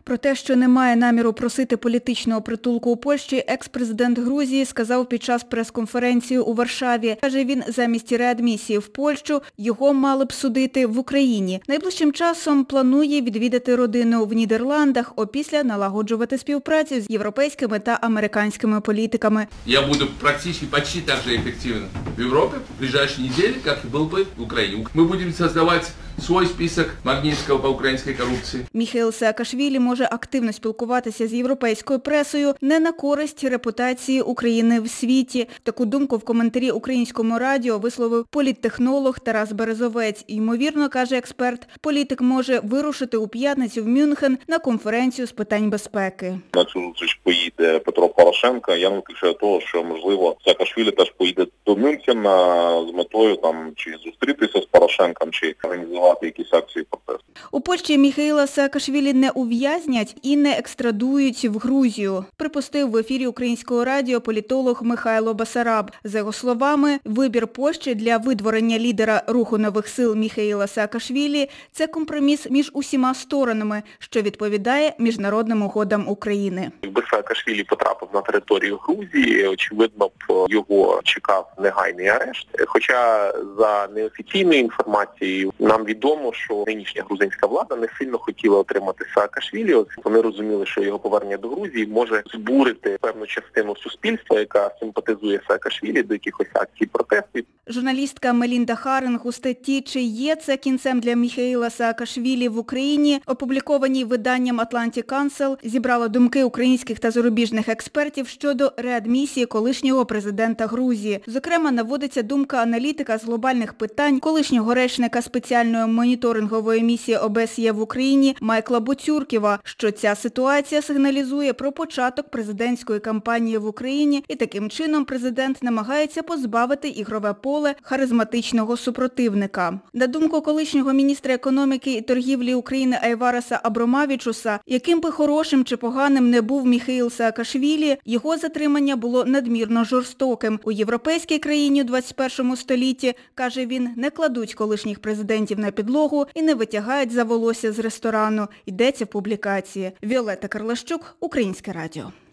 Про те, що не має наміру просити політичного притулку у Польщі, екс-президент Грузії сказав під час прес-конференції у Варшаві. Каже він, замість реадмісії в Польщу його мали б судити в Україні. Найближчим часом планує відвідати родину в Нідерландах, опісля налагоджувати співпрацю з європейськими та американськими політиками. Я буду практически почти так же эффективен в Европе в ближайшие недели, как и был бы в Украине. Мы будем создавать свой список Магнитского по украинской коррупции. Міхеїл Саакашвілі може активно спілкуватися з європейською пресою не на користь репутації України в світі. Таку думку в коментарі Українському радіо висловив політтехнолог Тарас Березовець. Ймовірно, каже експерт, політик може вирушити у п'ятницю в Мюнхен на конференцію з питань безпеки. На цю зустріч поїде Петро Порошенко. Я не виключаю того, що, можливо, Саакашвілі теж поїде до Мюнхена з метою там чи зустрітися з Порошенком, чи організувати якісь акції протесту. У Польщі Міхеїла Саакашвілі не ув'язнять і не екстрадують в Грузію, припустив в ефірі Українського радіо політолог Михайло Басараб. За його словами, вибір Польщі для видворення лідера Руху нових сил Міхеїла Саакашвілі – це компроміс між усіма сторонами, що відповідає міжнародним угодам України. Якби Саакашвілі потрапив на територію Грузії, очевидно б його чекав негайний арешт. Хоча за неофіційною інформацією нам відомо, що нинішня грузинська влада не сильно хотіла отримати Саакашвілі. Вони розуміли, що його повернення до Грузії може збурити певну частину суспільства, яка симпатизує Саакашвілі, до якихось акцій протестів. Журналістка Мелінда Харинг у статті «Чи є це кінцем для Міхеїла Саакашвілі в Україні», опублікованій виданням Atlantic Council, зібрала думки українських та зарубіжних експертів щодо реадмісії колишнього президента Грузії. Зокрема, наводиться думка аналітика з глобальних питань, колишнього речника спеціальної моніторингової місії ОБСЄ в Україні Майкла Буцюркєва, що ця ситуація сигналізує про початок президентської кампанії в Україні і таким чином президент намагається позбавити ігрове поле харизматичного супротивника. На думку колишнього міністра економіки і торгівлі України Айвараса Абромавічуса, яким би хорошим чи поганим не був Міхеїл Саакашвілі, його затримання було надмірно жорстоким. У європейській країні у 21 столітті, каже він, не кладуть колишніх президентів на підлогу і не витягають за волосся з ресторану. Йдеться в публікації. Віолетта Карлащук, Українське радіо.